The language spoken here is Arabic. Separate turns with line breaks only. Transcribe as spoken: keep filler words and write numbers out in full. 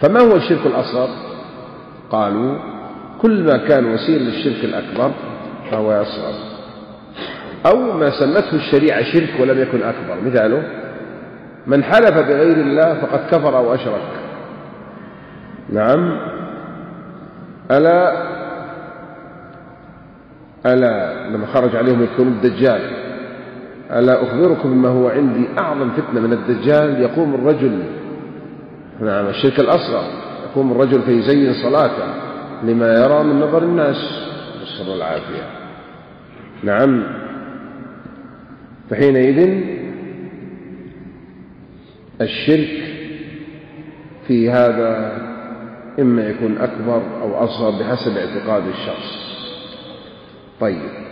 فما هو الشرك الأصغر؟ قالوا كل ما كان وسيلة للشرك الأكبر فهو يصغر، أو ما سمته الشريعة شرك ولم يكن أكبر. مثاله من حلف بغير الله فقد كفر أو أشرك. نعم. ألا ألا لما خرج عليهم يكون الدجال ألا أخبركم بما هو عندي أعظم فتنة من الدجال؟ يقوم الرجل، نعم الشرك الأصغر، يقوم الرجل فيزين صلاته لما يرى من نظر الناس، نسأل الله العافية. نعم. فحينئذ الشرك في هذا إما يكون أكبر أو أصغر بحسب اعتقاد الشخص. طيب.